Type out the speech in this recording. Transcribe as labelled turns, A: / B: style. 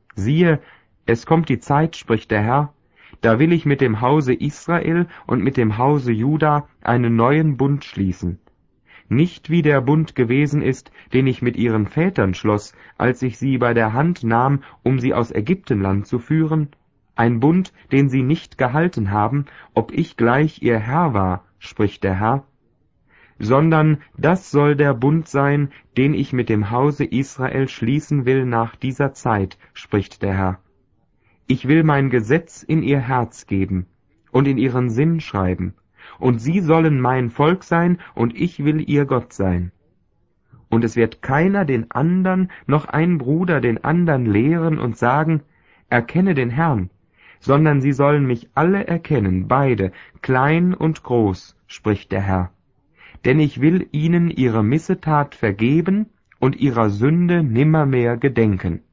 A: Siehe, es kommt die Zeit, spricht der Herr, da will ich mit dem Hause Israel und mit dem Hause Juda einen neuen Bund schließen. Nicht wie der Bund gewesen ist, den ich mit ihren Vätern schloss, als ich sie bei der Hand nahm, um sie aus Ägyptenland zu führen, ein Bund, den sie nicht gehalten haben, ob ich gleich ihr Herr war, spricht der Herr, sondern das soll der Bund sein, den ich mit dem Hause Israel schließen will nach dieser Zeit, spricht der Herr. Ich will mein Gesetz in ihr Herz geben und in ihren Sinn schreiben, und sie sollen mein Volk sein, und ich will ihr Gott sein. Und es wird keiner den andern, noch ein Bruder den andern lehren und sagen, erkenne den Herrn, sondern sie sollen mich alle erkennen, beide, klein und groß, spricht der Herr. Denn ich will ihnen ihre Missetat vergeben und ihrer Sünde nimmermehr gedenken.